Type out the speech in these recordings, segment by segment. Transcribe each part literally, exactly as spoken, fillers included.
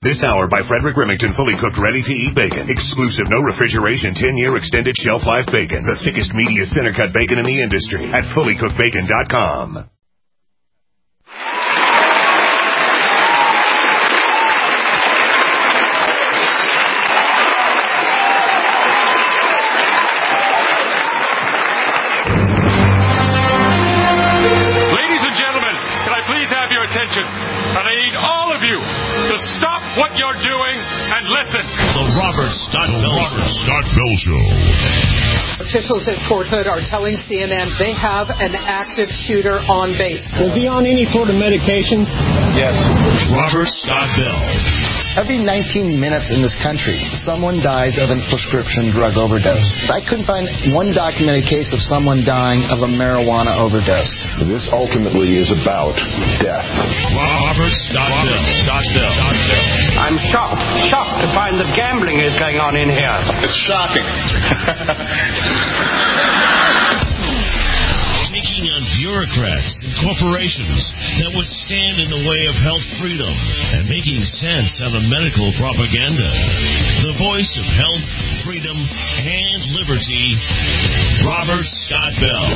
This hour by Frederick Remington, fully cooked, ready-to-eat bacon. Exclusive, no refrigeration, ten-year extended shelf life bacon. The thickest, meatiest, center-cut bacon in the industry at fully cooked bacon dot com. And I need all of you to stop what you're doing and listen. The Robert Scott Bell Robert Scott Bell Show. Officials at Fort Hood are telling C N N they have an active shooter on base. Was he on any sort of medications? Yes. Robert Scott Bell. Every nineteen minutes in this country, someone dies of a prescription drug overdose. I couldn't find one documented case of someone dying of a marijuana overdose. This ultimately is about death. Robert Scott Bell. Scott Bell. I'm shocked, shocked to find that gambling is going on in here. It's shocking. Taking on bureaucrats and corporations that would stand in the way of health freedom and making sense out of medical propaganda. The voice of health, freedom, and liberty, Robert Scott Bell.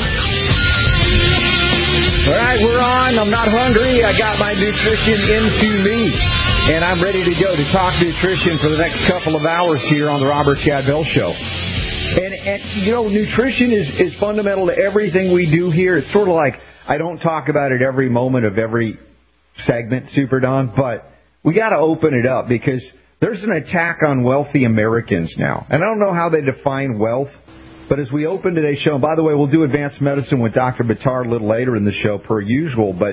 All right, we're on. I'm not hungry. I got my nutrition into me, and I'm ready to go to talk nutrition for the next couple of hours here on the Robert Scott Bell Show. And, and, you know, nutrition is, is fundamental to everything we do here. It's sort of like I don't talk about it every moment of every segment, Super Don, but we got to open it up because there's an attack on wealthy Americans now. And I don't know how they define wealth, but as we open today's show, and by the way, we'll do advanced medicine with Doctor Buttar a little later in the show per usual, but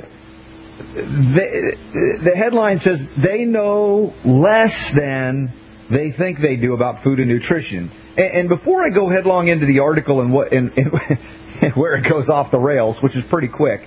the, the headline says they know less than they think they do about food and nutrition. And before I go headlong into the article and what and, and where it goes off the rails, which is pretty quick,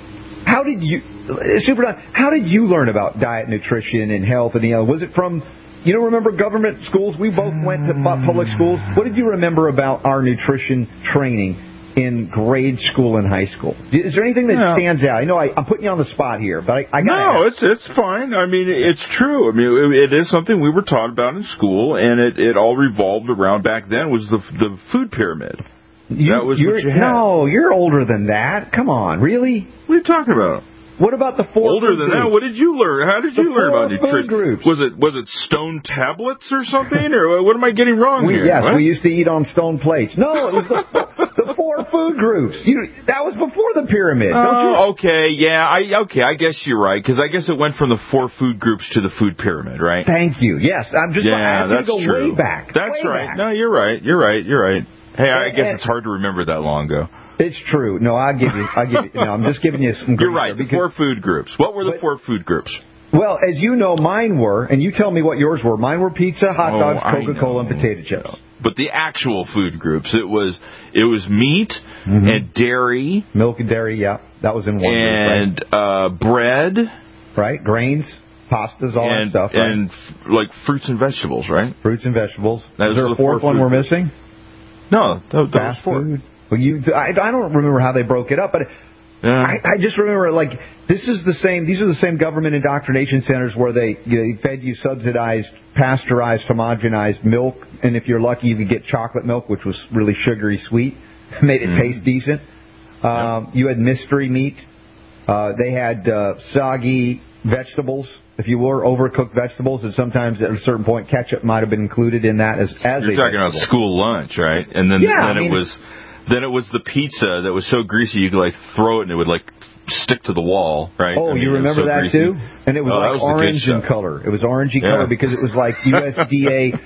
how did you, Super Don, how did you learn about diet, nutrition, and health? And you know, was it from, you know, remember government schools? We both went to public schools. What did you remember about our nutrition training in grade school and high school? Is there anything that no. stands out? I know I, I'm putting you on the spot here, but I, I got no, it's it's fine. I mean, it's true. I mean, it, it is something we were taught about in school, and it, it all revolved around back then was the the food pyramid. You, that was you're, what you had. No, you're older than that. Come on, really? What are you talking about? What about the four older food than groups? that? What did you learn? How did you the learn four about nutrition? Food groups. Was it was it stone tablets or something, or what am I getting wrong we, here? Yes, what? we used to eat on stone plates. No, it was the, the four food groups. You, that was before the pyramid. Oh, don't you? okay, yeah, I okay, I guess you're right because I guess it went from the four food groups to the food pyramid, right? Thank you. Yes, I'm just. Yeah, I that's to go true. way back. That's way right. Back. No, you're right. You're right. You're right. Hey, I and, guess and, it's hard to remember that long ago. It's true. No, I'll give you. I'll give you. No, I'm just giving you some. You're right. The four food groups. What were the but, four food groups? Well, as you know, mine were, and you tell me what yours were. Mine were pizza, hot dogs, oh, Coca-Cola, and potato chips. But the actual food groups, it was it was meat mm-hmm. and dairy, milk and dairy. Yeah, that was in one. And group, right? uh, bread, right? Grains, pastas, all and, that stuff, right? and f- like fruits and vegetables, right? Fruits and vegetables. That Is there a fourth one we're groups. missing? No, that, that Fast was four. food. Well, you, I, I don't remember how they broke it up, but yeah. I, I just remember like this is the same. These are the same government indoctrination centers where they, you know, they fed you subsidized, pasteurized, homogenized milk, and if you're lucky, you could get chocolate milk, which was really sugary sweet, made it mm. taste decent. Um, yep. You had mystery meat. Uh, they had uh, soggy vegetables, if you were, overcooked vegetables, and sometimes at a certain point ketchup might have been included in that as as You're a talking vegetable. About school lunch, right? And then yeah, then I mean, it was. Then it was the pizza that was so greasy you could like throw it and it would like stick to the wall, right? Oh, I mean, you remember so that greasy. too? And it was oh, like was orange in color. It was orangey yeah. color because it was like U S D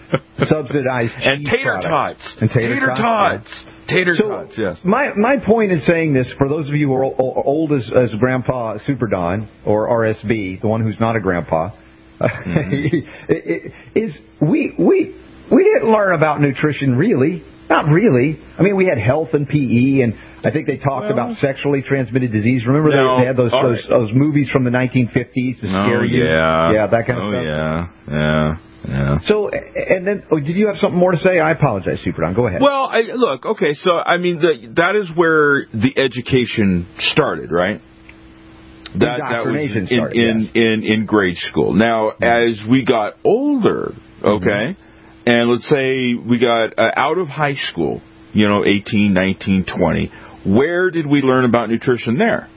A subsidized and cheese tater products. tots and tater, tater tots. tots. Yeah. Tater so tots, yes. My my point in saying this, for those of you who are old as, as Grandpa Super Don or R S B, the one who's not a grandpa, mm-hmm. is we we we didn't learn about nutrition really. Not really. I mean, we had health and P E, and I think they talked well, about sexually transmitted disease. Remember no, they, they had those those, right. those movies from the nineteen fifties to scare oh, you? Yeah. Yeah, that kind of oh, stuff. yeah, yeah. Yeah. So, and then, oh, did you have something more to say? I apologize, Super Don. Go ahead. Well, I, look, okay, so, I mean, the, that is where the education started, right? That, that was in, started, in, yes. in, in grade school. Now, as we got older, okay, mm-hmm. and let's say we got uh, out of high school, you know, eighteen, nineteen, twenty, where did we learn about nutrition there?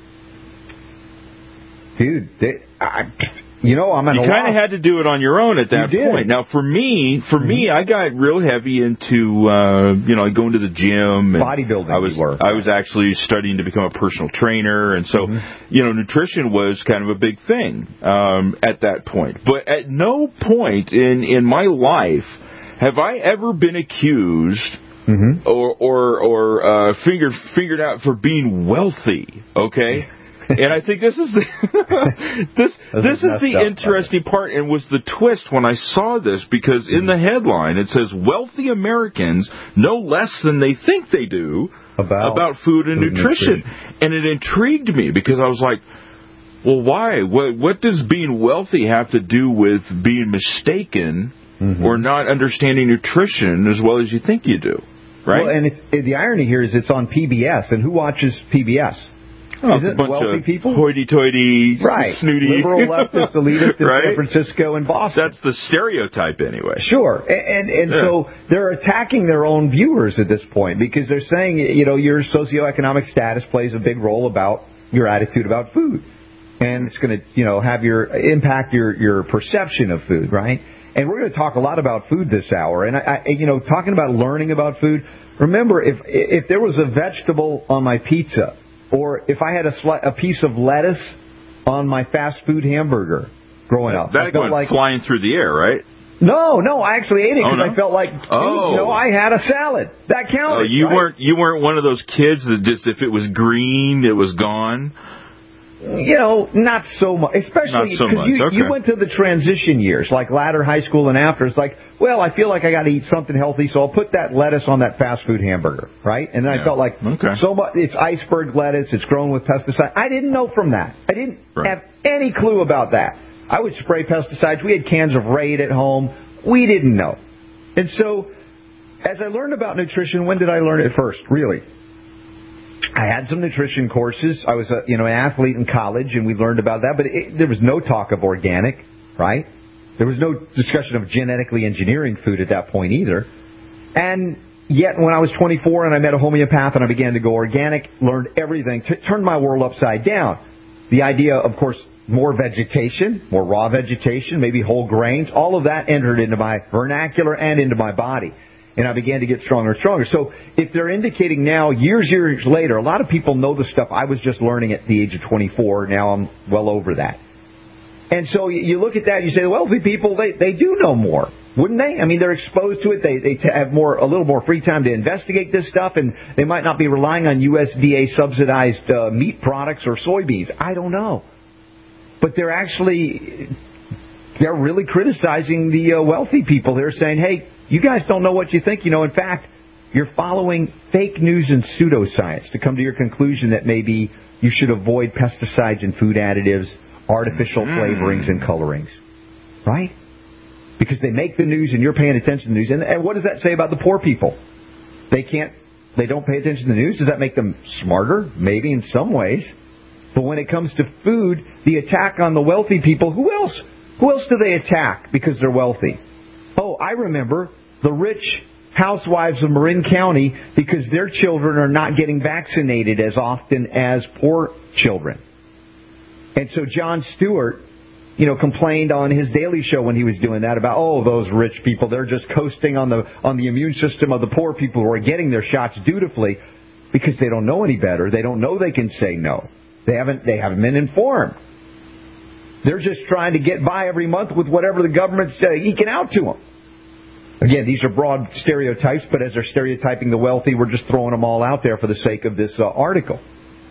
Dude, they, I, you know, I'm at You kind of had to do it on your own at that you point. did. Now, for me, for mm-hmm. me, I got real heavy into, uh, you know, going to the gym. And bodybuilding. I was, you were. I was actually studying to become a personal trainer, and so, mm-hmm. you know, nutrition was kind of a big thing um, at that point. But at no point in in my life have I ever been accused. Mm-hmm. Or or or uh, figured figured out for being wealthy, okay? And I think this is the this this, this is the interesting part, and was the twist when I saw this, because in the headline it says wealthy Americans know less than they think they do about, about food and food nutrition, nutrition, and it intrigued me because I was like, well, why? What what does being wealthy have to do with being mistaken mm-hmm. or not understanding nutrition as well as you think you do? Right? Well, and it's, it, the irony here is it's on P B S, and who watches P B S? Oh, is it a bunch wealthy of people? Hoity-toity, right. snooty. Liberal leftist elitists in right? San Francisco and Boston. That's the stereotype anyway. Sure. And, and, and yeah. so they're attacking their own viewers at this point because they're saying, you know, your socioeconomic status plays a big role about your attitude about food. And it's going to, you know, have your impact your, your perception of food, right? And we're going to talk a lot about food this hour. And, I, I, you know, talking about learning about food, remember, if if there was a vegetable on my pizza, or if I had a, sli- a piece of lettuce on my fast food hamburger growing up. That went like, flying through the air, right? No, no, I actually ate it because oh, no? I felt like, oh. you know, I had a salad. That counted. Oh, you right? weren't you weren't one of those kids that just, if it was green, it was gone? You know, not so much. Especially because so you, okay. you went to the transition years, like latter high school and after. It's like, well, I feel like I got to eat something healthy, so I'll put that lettuce on that fast food hamburger, right? And then yeah. I felt like, okay. so much. It's iceberg lettuce. It's grown with pesticides. I didn't know from that. I didn't right. have any clue about that. I would spray pesticides. We had cans of Raid at home. We didn't know. And so, as I learned about nutrition, when did I learn it first, really? I had some nutrition courses. I was a, you know, an athlete in college, and we learned about that. But it, there was no talk of organic, right? There was no discussion of genetically engineering food at that point either. And yet, when I was twenty-four and I met a homeopath and I began to go organic, learned everything, t- turned my world upside down. The idea, of course, more vegetation, more raw vegetation, maybe whole grains, all of that entered into my vernacular and into my body. And I began to get stronger and stronger. So if they're indicating now, years, years later, a lot of people know the stuff I was just learning at the age of twenty-four. Now I'm well over that. And so you look at that and you say, the wealthy people, they, they do know more, wouldn't they? I mean, they're exposed to it. They they have more a little more free time to investigate this stuff, and they might not be relying on U S D A-subsidized uh, meat products or soybeans. I don't know. But they're actually, they're really criticizing the uh, wealthy people. They're saying, hey, you guys don't know what you think. You know, in fact, you're following fake news and pseudoscience to come to your conclusion that maybe you should avoid pesticides and food additives, artificial mm. flavorings and colorings. Right? Because they make the news and you're paying attention to the news. And, and what does that say about the poor people? They can't, they don't pay attention to the news. Does that make them smarter? Maybe in some ways. But when it comes to food, the attack on the wealthy people, who else? Who else do they attack because they're wealthy? Oh, I remember the rich housewives of Marin County because their children are not getting vaccinated as often as poor children. And so Jon Stewart, you know, complained on his Daily Show when he was doing that about, oh, those rich people, they're just coasting on the on the immune system of the poor people who are getting their shots dutifully because they don't know any better. They don't know they can say no. They haven't they haven't been informed. They're just trying to get by every month with whatever the government's uh, eking out to them. Again, these are broad stereotypes, but as they're stereotyping the wealthy, we're just throwing them all out there for the sake of this uh, article.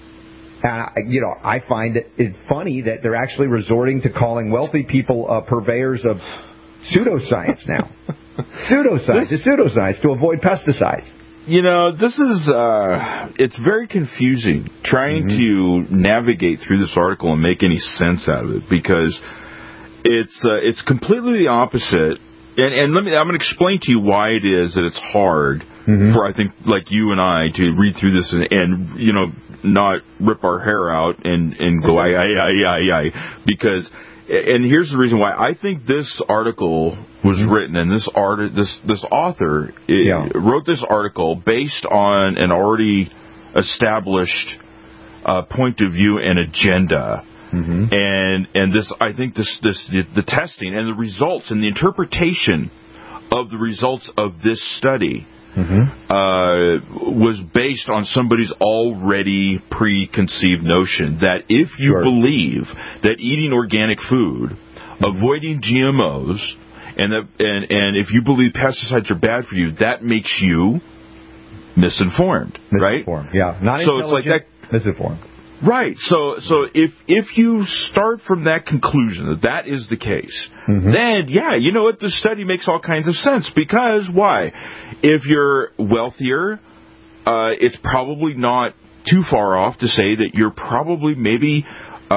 Uh, you know, I find it, it funny that they're actually resorting to calling wealthy people uh, purveyors of pseudoscience now. pseudoscience. It's pseudoscience to avoid pesticides. You know, this is, uh, it's very confusing trying mm-hmm. to navigate through this article and make any sense out of it because it's uh, it's completely the opposite. And, and let me, I'm going to explain to you why it is that it's hard mm-hmm. for, I think, like you and I to read through this and, and, you know, not rip our hair out and, and go, aye, aye, aye, aye, aye. Because, and here's the reason why. I think this article was mm-hmm. written, and this art, this this author yeah. wrote this article based on an already established uh, point of view and agenda. Mm-hmm. And and this, I think this this the testing and the results and the interpretation of the results of this study mm-hmm. uh, was based on somebody's already preconceived notion that if you sure. believe that eating organic food, mm-hmm. avoiding G M Os, and that and and if you believe pesticides are bad for you, that makes you misinformed, misinformed. right? Yeah, not so it's like that misinformed. Right. So, so if if you start from that conclusion that that is the case, mm-hmm. then yeah, you know what? The study makes all kinds of sense because why? If you're wealthier, uh, it's probably not too far off to say that you're probably maybe uh,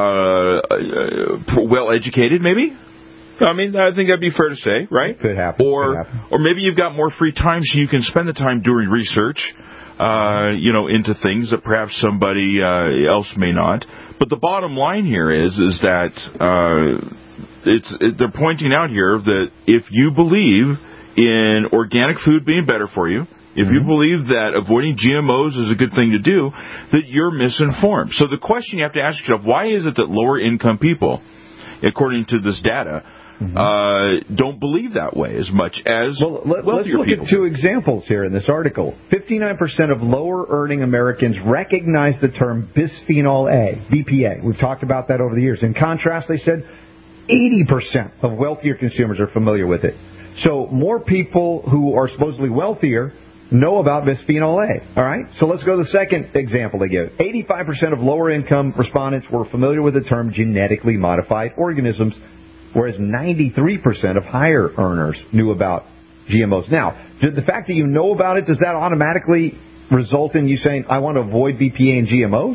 uh, well educated, maybe. I mean, I think that'd be fair to say, right? Could happen. Or Could happen. or maybe you've got more free time, so you can spend the time doing research. Uh, you know, into things that perhaps somebody uh, else may not. But the bottom line here is is that uh, it's it, they're pointing out here that if you believe in organic food being better for you, if mm-hmm. you believe that avoiding G M Os is a good thing to do, that you're misinformed. So the question you have to ask yourself, why is it that lower income people, according to this data, Mm-hmm. Uh, don't believe that way as much as well, let, wealthier let's look people. at two examples here in this article. fifty-nine percent of lower-earning Americans recognize the term bisphenol A, B P A. We've talked about that over the years. In contrast, they said eighty percent of wealthier consumers are familiar with it. So more people who are supposedly wealthier know about bisphenol A. All right? So let's go to the second example they give. eighty-five percent of lower-income respondents were familiar with the term genetically modified organisms, whereas ninety-three percent of higher earners knew about G M Os. Now, the fact that you know about it, does that automatically result in you saying, I want to avoid B P A and G M Os?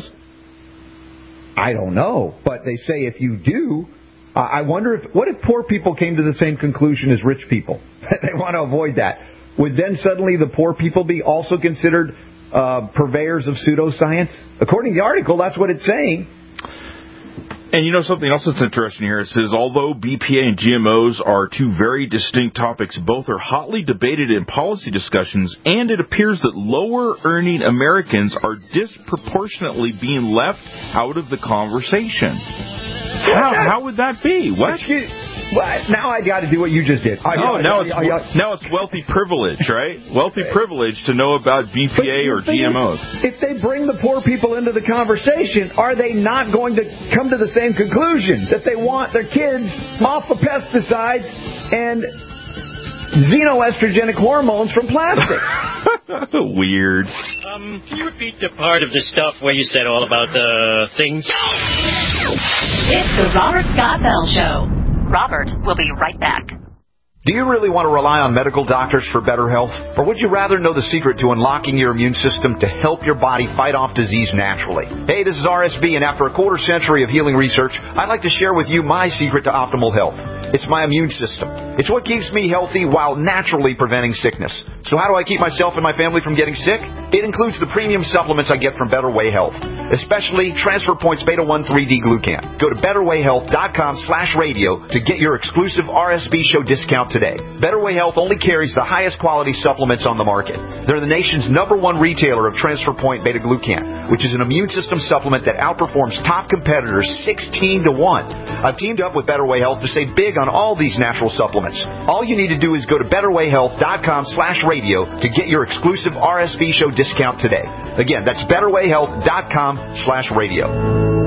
I don't know. But they say if you do, uh, I wonder if, what if poor people came to the same conclusion as rich people? They want to avoid that. Would then suddenly the poor people be also considered uh, purveyors of pseudoscience? According to the article, that's what it's saying. And you know something else that's interesting here? It says, although B P A and G M Os are two very distinct topics, both are hotly debated in policy discussions, and it appears that lower-earning Americans are disproportionately being left out of the conversation. How, how would that be? What? Excuse, what? Now I got to do what you just did. I, no, I, now, I, it's, I, I, now it's wealthy privilege, right? Wealthy privilege to know about B P A or G M Os. If they bring the poor people into the conversation, are they not going to come to the same conclusion that they want their kids off of pesticides and xenoestrogenic hormones from plastic? Weird. Um, can you repeat the part of the stuff where you said all about the things? It's the Robert Scott Bell Show. Robert will be right back. Do you really want to rely on medical doctors for better health? Or would you rather know the secret to unlocking your immune system to help your body fight off disease naturally? Hey, this is R S B, and after a quarter century of healing research, I'd like to share with you my secret to optimal health. It's my immune system. It's what keeps me healthy while naturally preventing sickness. So how do I keep myself and my family from getting sick? It includes the premium supplements I get from Better Way Health, especially Transfer Points Beta one three D Glucan. Go to betterwayhealth.com slash radio to get your exclusive R S B show discount today. Better Way Health only carries the highest quality supplements on the market. They're the nation's number one retailer of Transfer Point Beta Glucan, which is an immune system supplement that outperforms top competitors sixteen to one. I've teamed up with Better Way Health to save big on all these natural supplements. All you need to do is go to betterwayhealth.com slash radio to get your exclusive R S B show discount today. Again, that's betterwayhealth.com slash radio.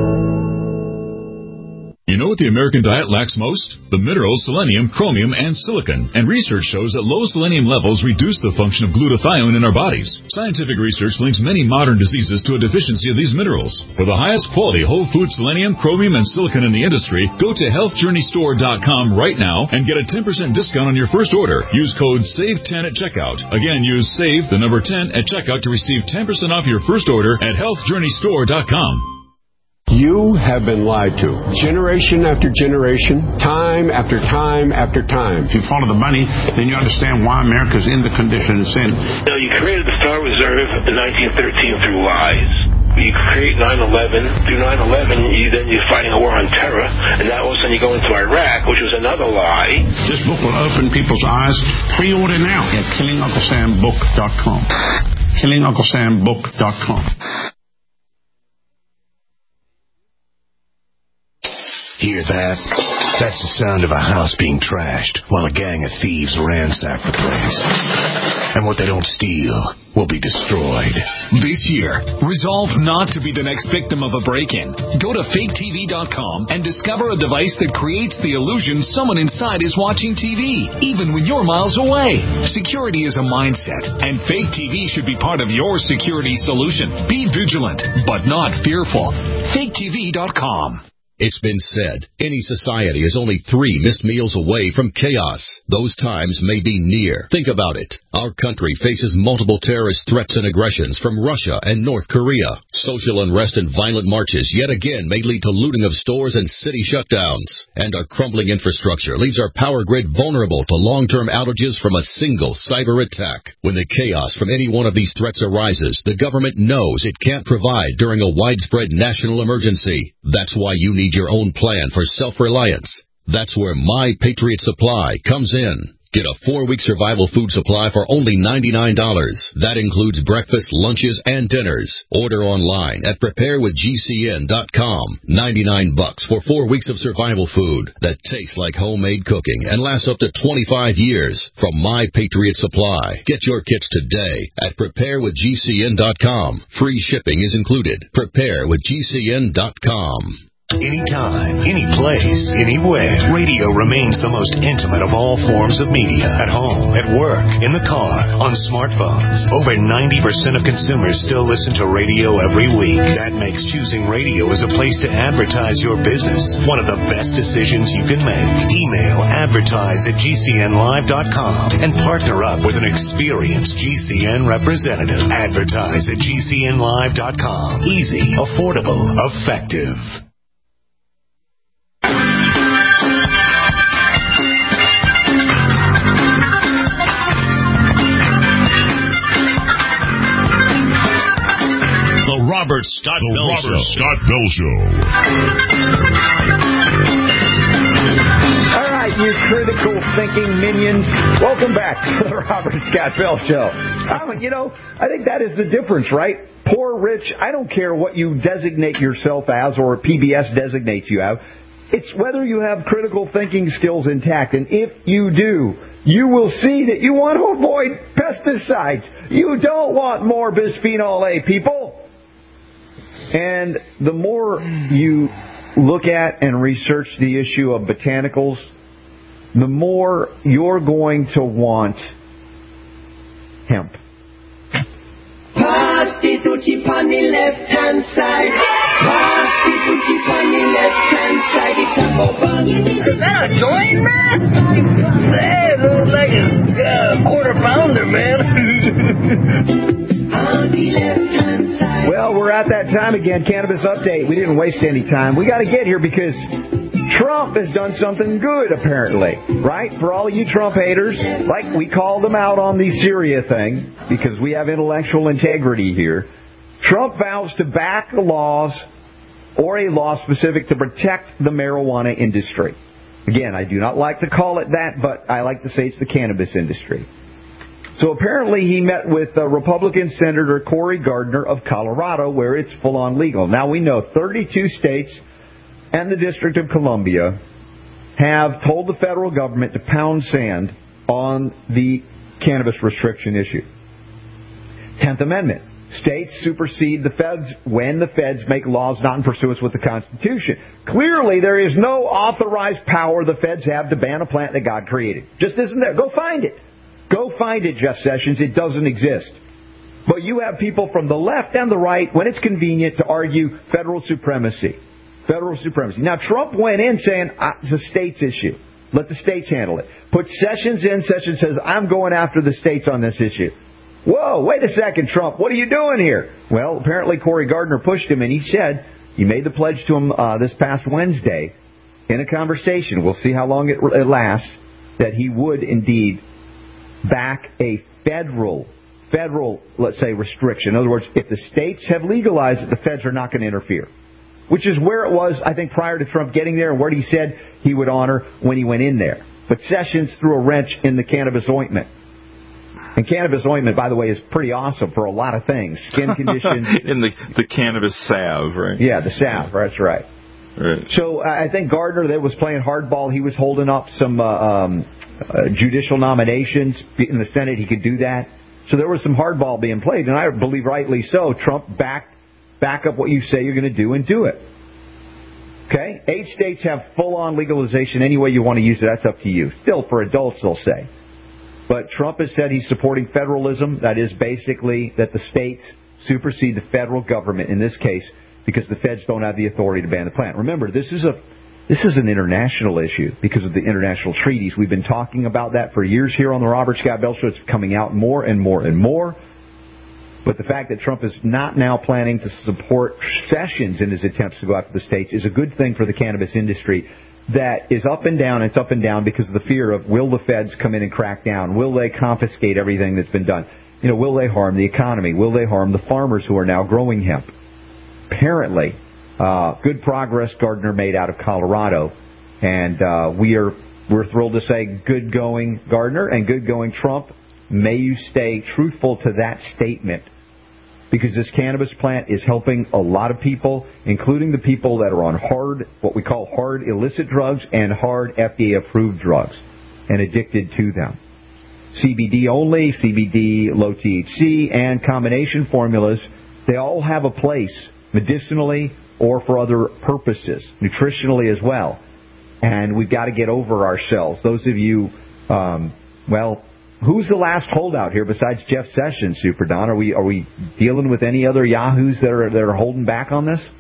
You know what the American diet lacks most? The minerals selenium, chromium, and silicon. And research shows that low selenium levels reduce the function of glutathione in our bodies. Scientific research links many modern diseases to a deficiency of these minerals. For the highest quality whole food selenium, chromium, and silicon in the industry, go to health journey store dot com right now and get a ten percent discount on your first order. Use code save ten at checkout. Again, use SAVE, the number ten, at checkout to receive ten percent off your first order at health journey store dot com. You have been lied to. Generation after generation, time after time after time. If you follow the money, then you understand why America's in the condition it's in. You know, you created the Star Reserve in nineteen thirteen through lies. you create nine eleven, do nine eleven, you, then you're fighting a war on terror, and now all of a sudden you go into Iraq, which was another lie. This book will open people's eyes. Pre-order now at killing uncle sam book dot com. killing uncle sam book dot com. Hear that? That's the sound of a house being trashed while a gang of thieves ransack the place. And what they don't steal will be destroyed. This year, resolve not to be the next victim of a break-in. Go to fake T V dot com and discover a device that creates the illusion someone inside is watching T V, even when you're miles away. Security is a mindset, and Fake T V should be part of your security solution. Be vigilant, but not fearful. fake T V dot com. It's been said, any society is only three missed meals away from chaos. Those times may be near. Think about it. Our country faces multiple terrorist threats and aggressions from Russia and North Korea. Social unrest and violent marches yet again may lead to looting of stores and city shutdowns. And our crumbling infrastructure leaves our power grid vulnerable to long-term outages from a single cyber attack. When the chaos from any one of these threats arises, the government knows it can't provide during a widespread national emergency. That's why you need your own plan for self-reliance. That's where My Patriot Supply comes in. Get a four-week survival food supply for only ninety-nine dollars. That includes breakfast, lunches, and dinners. Order online at prepare with G C N dot com. ninety-nine bucks for four weeks of survival food that tastes like homemade cooking and lasts up to twenty-five years from My Patriot Supply. Get your kits today at prepare with G C N dot com. Free shipping is included. prepare with G C N dot com. Anytime, any place, anywhere, radio remains the most intimate of all forms of media. At home, at work, in the car, on smartphones. Over ninety percent of consumers still listen to radio every week. That makes choosing radio as a place to advertise your business one of the best decisions you can make. Email advertise at G C N live dot com and partner up with an experienced G C N representative. Advertise at G C N live dot com. Easy, affordable, effective. Robert Scott the Bell Robert Show. Scott Bell Show. All right, you critical thinking minions, welcome back to the Robert Scott Bell Show. Um, you know, I think that is the difference, right? Poor, rich, I don't care what you designate yourself as or P B S designates you as. It's whether you have critical thinking skills intact. And if you do, you will see that you want to avoid pesticides. You don't want more bisphenol A, people. And the more you look at and research the issue of botanicals, the more you're going to want hemp. Pass the Tucci on the left-hand side. Pass the Tucci on the left-hand side. It's a bubble. Is that a joint, man? Hey, it looks like a uh, quarter pounder, man. On the left-hand side. Well, we're at that time again. Cannabis update. We didn't waste any time. We got to get here because Trump has done something good, apparently, right? For all of you Trump haters, like we called them out on the Syria thing because we have intellectual integrity here. Trump vows to back the laws or a law specific to protect the marijuana industry. Again, I do not like to call it that, but I like to say it's the cannabis industry. So apparently he met with uh, Republican Senator Cory Gardner of Colorado, where it's full-on legal. Now we know thirty-two states and the District of Columbia have told the federal government to pound sand on the cannabis restriction issue. Tenth Amendment. States supersede the feds when the feds make laws not in pursuance with the Constitution. Clearly, there is no authorized power the feds have to ban a plant that God created. Just isn't there. Go find it. Go find it, Jeff Sessions. It doesn't exist. But you have people from the left and the right, when it's convenient, to argue federal supremacy. Federal supremacy. Now, Trump went in saying, ah, it's a states issue. Let the states handle it. Put Sessions in. Sessions says, I'm going after the states on this issue. Whoa, wait a second, Trump. What are you doing here? Well, apparently Cory Gardner pushed him, and he said, he made the pledge to him uh, this past Wednesday in a conversation. We'll see how long it, it lasts, that he would indeed back a federal federal, let's say, restriction. In other words, if the states have legalized it, the feds are not going to interfere, which is where it was, I think, prior to Trump getting there and what he said he would honor when he went in there. But Sessions threw a wrench in the cannabis ointment. And cannabis ointment, by the way, is pretty awesome for a lot of things. Skin conditions. in the, the cannabis salve, right? Yeah, the salve, that's right. Right. So uh, I think Gardner that was playing hardball. He was holding up some uh, um, uh, judicial nominations in the Senate. He could do that. So there was some hardball being played, and I believe rightly so. Trump backed back up what you say you're going to do and do it. Okay? Eight states have full-on legalization. Any way you want to use it, that's up to you. Still, for adults, they'll say. But Trump has said he's supporting federalism. That is basically that the states supersede the federal government in this case, because the feds don't have the authority to ban the plant. Remember, this is a this is an international issue because of the international treaties. We've been talking about that for years here on the Robert Scott Bell Show. It's coming out more and more and more. But the fact that Trump is not now planning to support Sessions in his attempts to go after the states is a good thing for the cannabis industry that is up and down. It's up and down because of the fear of, will the feds come in and crack down? Will they confiscate everything that's been done? You know, will they harm the economy? Will they harm the farmers who are now growing hemp? Apparently, uh, good progress Gardner made out of Colorado, and uh, we are we're thrilled to say good going Gardner and good going Trump. May you stay truthful to that statement, because this cannabis plant is helping a lot of people, including the people that are on hard, what we call hard illicit drugs and hard F D A-approved drugs and addicted to them. C B D only, C B D, low T H C, and combination formulas, they all have a place medicinally or for other purposes, nutritionally as well. And we've got to get over ourselves. Those of you, um, well, who's the last holdout here besides Jeff Sessions, Super Don? Are we are we dealing with any other yahoos that are that are holding back on this?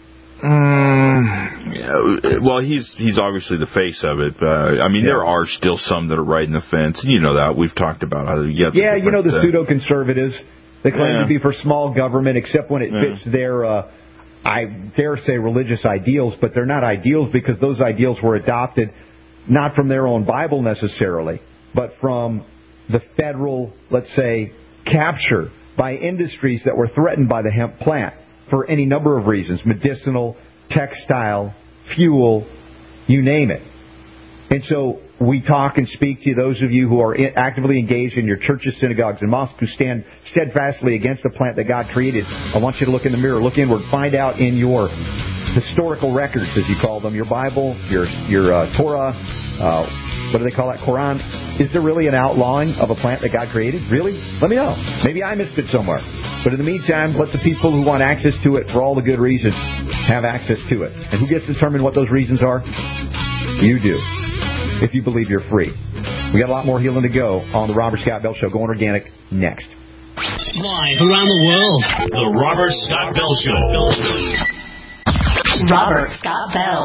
Um, yeah, well, he's he's obviously the face of it. Uh, I mean, yeah. There are still some that are riding the fence. You know that. We've talked about how you get Yeah, you know the uh, pseudo-conservatives. They claim yeah. to be for small government, except when it yeah. fits their, uh, I dare say, religious ideals. But they're not ideals because those ideals were adopted not from their own Bible necessarily, but from the federal, let's say, capture by industries that were threatened by the hemp plant for any number of reasons, medicinal, textile, fuel, you name it. And so we talk and speak to those of you who are actively engaged in your churches, synagogues, and mosques who stand steadfastly against the plant that God created. I want you to look in the mirror, look inward, find out in your historical records, as you call them, your Bible, your your uh, Torah, uh, what do they call that, Quran? Is there really an outlawing of a plant that God created? Really? Let me know. Maybe I missed it somewhere. But in the meantime, let the people who want access to it for all the good reasons have access to it. And who gets to determine what those reasons are? You do. If you believe you're free. We got a lot more healing to go on the Robert Scott Bell Show. Going organic next. Live around the world. The Robert Scott Bell Show. Robert Scott Bell.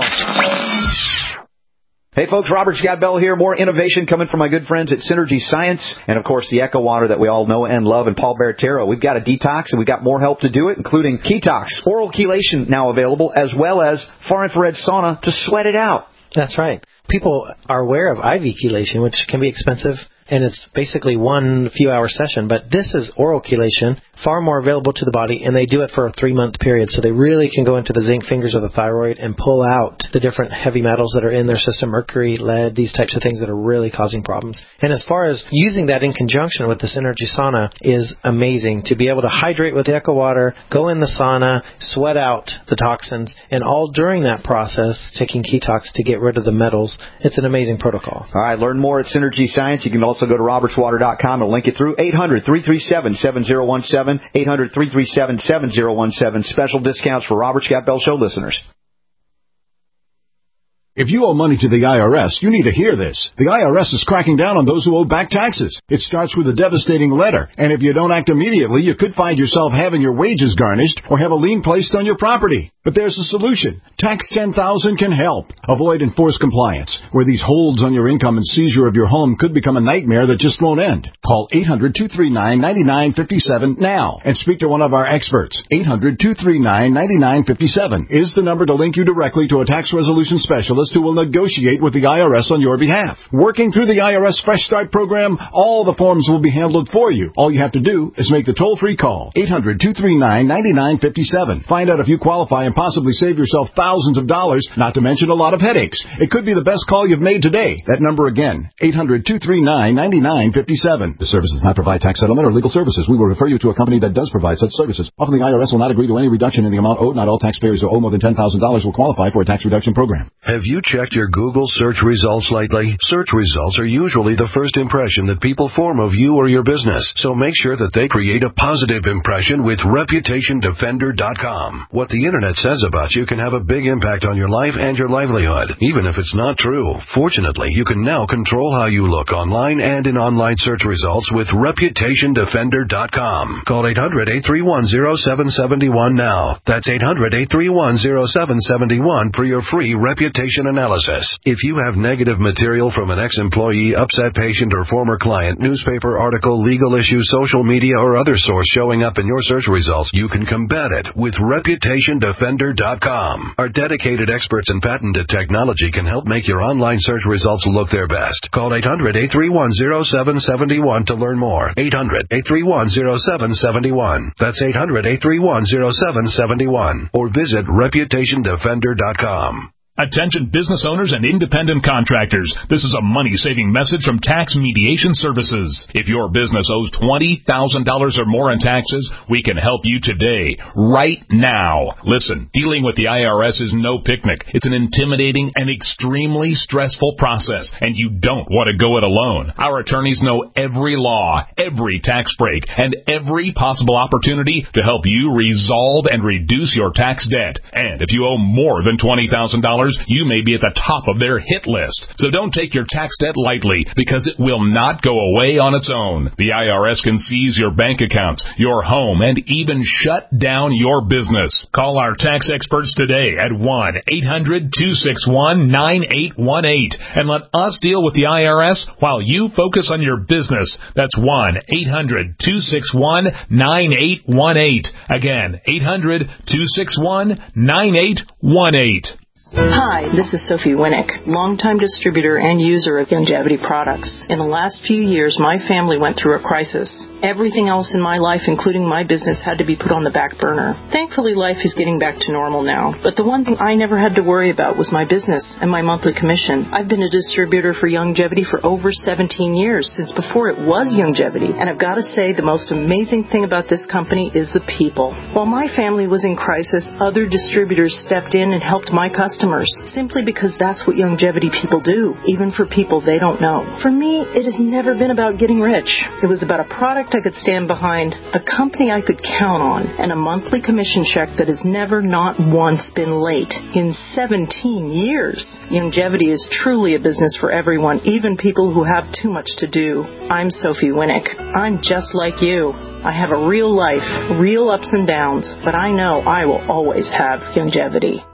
Hey folks, Robert Scott Bell here. More innovation coming from my good friends at Synergy Science. And of course the Echo Water that we all know and love, and Paul Barretero. We've got a detox and we've got more help to do it, including Ketox, oral chelation now available, as well as far infrared sauna to sweat it out. That's right. People are aware of I V chelation, which can be expensive, and it's basically one few-hour session. But this is oral chelation, far more available to the body, and they do it for a three-month period. So they really can go into the zinc fingers of the thyroid and pull out the different heavy metals that are in their system, mercury, lead, these types of things that are really causing problems. And as far as using that in conjunction with this energy sauna is amazing. To be able to hydrate with the Echo Water, go in the sauna, sweat out the toxins, and all during that process, taking Ketox to get rid of the metals. It's an amazing protocol. All right, learn more at Synergy Science. You can also go to roberts water dot com and link it through eight hundred, three three seven, seven zero one seven, eight hundred, three three seven, seven zero one seven. Special discounts for Robert Scott Bell Show listeners. If you owe money to the I R S, you need to hear this. The I R S is cracking down on those who owe back taxes. It starts with a devastating letter, and if you don't act immediately, you could find yourself having your wages garnished or have a lien placed on your property. But there's a solution. Tax ten thousand can help. Avoid enforced compliance, where these holds on your income and seizure of your home could become a nightmare that just won't end. Call eight hundred, two three nine, nine nine five seven now and speak to one of our experts. eight hundred, two three nine, nine nine five seven is the number to link you directly to a tax resolution specialist specialist who will negotiate with the I R S on your behalf. Working through the I R S Fresh Start program, all the forms will be handled for you. All you have to do is make the toll-free call, eight hundred, two three nine, nine nine five seven. Find out if you qualify and possibly save yourself thousands of dollars, not to mention a lot of headaches. It could be the best call you've made today. That number again, eight hundred, two three nine, nine nine five seven. The service does not provide tax settlement or legal services. We will refer you to a company that does provide such services. Often the I R S will not agree to any reduction in the amount owed. Not all taxpayers who owe more than ten thousand dollars will qualify for a tax reduction program. Have you checked your Google search results lately? Search results are usually the first impression that people form of you or your business, so make sure that they create a positive impression with Reputation Defender dot com. What the Internet says about you can have a big impact on your life and your livelihood, even if it's not true. Fortunately, you can now control how you look online and in online search results with Reputation Defender dot com. Call eight hundred, eight three one, zero seven seven one now. That's eight hundred, eight three one, zero seven seven one for your free reputation analysis. If you have negative material from an ex-employee, upset patient, or former client, newspaper article, legal issue, social media, or other source showing up in your search results, you can combat it with Reputation Defender dot com. Our dedicated experts in patented technology can help make your online search results look their best. Call eight hundred, eight three one, zero seven seven one to learn more. eight hundred, eight three one, zero seven seven one. That's eight hundred, eight three one, zero seven seven one. Or visit Reputation Defender dot com. Attention business owners and independent contractors. This is a money-saving message from Tax Mediation Services. If your business owes twenty thousand dollars or more in taxes, we can help you today, right now. Listen, dealing with the I R S is no picnic. It's an intimidating and extremely stressful process, and you don't want to go it alone. Our attorneys know every law, every tax break, and every possible opportunity to help you resolve and reduce your tax debt. And if you owe more than twenty thousand dollars, you may be at the top of their hit list. So don't take your tax debt lightly, because it will not go away on its own. The I R S can seize your bank accounts, your home, and even shut down your business. Call our tax experts today at one eight hundred, two six one, nine eight one eight and let us deal with the I R S while you focus on your business. That's one eight hundred, two six one, nine eight one eight. Again, eight hundred, two six one, nine eight one eight. Hi, this is Sophie Winnick, longtime distributor and user of Youngevity products. In the last few years, my family went through a crisis. Everything else in my life, including my business, had to be put on the back burner. Thankfully, life is getting back to normal now. But the one thing I never had to worry about was my business and my monthly commission. I've been a distributor for Youngevity for over seventeen years, since before it was Youngevity. And I've got to say, the most amazing thing about this company is the people. While my family was in crisis, other distributors stepped in and helped my customers, simply because that's what Youngevity people do, even for people they don't know. For me, it has never been about getting rich. It was about a product I could stand behind, a company I could count on, and a monthly commission check that has never, not once, been late in seventeen years. Youngevity is truly a business for everyone, even people who have too much to do. I'm Sophie Winnick. I'm just like you. I have a real life, real ups and downs, but I know I will always have Youngevity.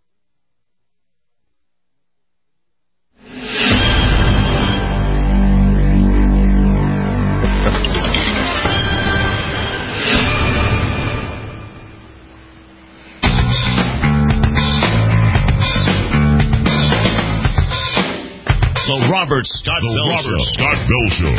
Robert Scott the Bell Robert Show. Scott Bell Show.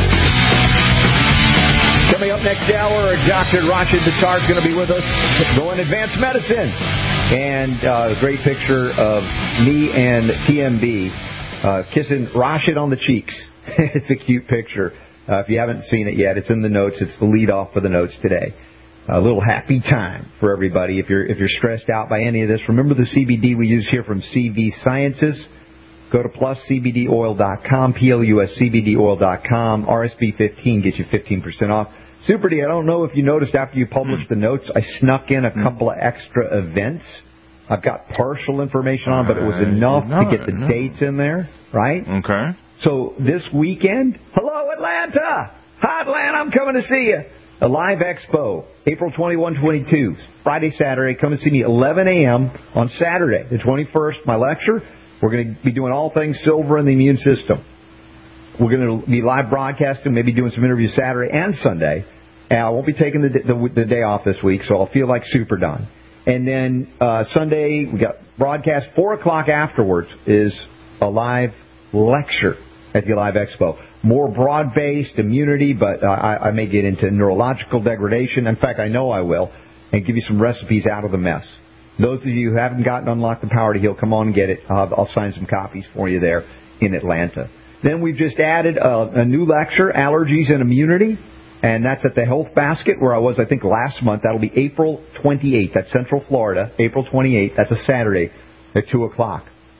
Coming up next hour, Doctor Rashid Bittar is going to be with us going advanced medicine. And uh, a great picture of me and T M B uh, kissing Rashid on the cheeks. It's a cute picture. Uh, if you haven't seen it yet, it's in the notes. It's the lead off for the notes today. A little happy time for everybody. If you're if you're stressed out by any of this, remember the C B D we use here from C V Sciences. Go to plus c b d oil dot com, P L U S C B D oil dot com. R S B fifteen gets you fifteen percent off. Super D, I don't know if you noticed after you published the notes, I snuck in a couple of extra events. I've got partial information on, but it was enough to get the dates in there, right? Okay. So this weekend, hello Atlanta! Hi Atlanta, I'm coming to see you. A live expo, April twenty-first, twenty-two, Friday, Saturday. Come and see me eleven a.m. on Saturday, the twenty-first, my lecture. We're going to be doing all things silver and the immune system. We're going to be live broadcasting, maybe doing some interviews Saturday and Sunday. And I won't be taking the, the, the day off this week, so I'll feel like Super Don. And then uh, Sunday, we got broadcast. four o'clock afterwards is a live lecture at the Alive Expo. More broad-based immunity, but uh, I, I may get into neurological degradation. In fact, I know I will, and give you some recipes out of the mess. Those of you who haven't gotten Unlock the Power to Heal, come on and get it. Uh, I'll sign some copies for you there in Atlanta. Then we've just added a, a new lecture, Allergies and Immunity, and that's at the Health Basket, where I was, I think, last month. That'll be April twenty-eighth. That's Central Florida, April twenty-eighth. That's a Saturday at two o'clock.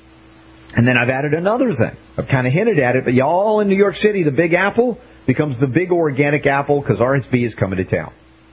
And then I've added another thing. I've kind of hinted at it, but y'all in New York City, the Big Apple becomes the Big Organic Apple because R S B is coming to town.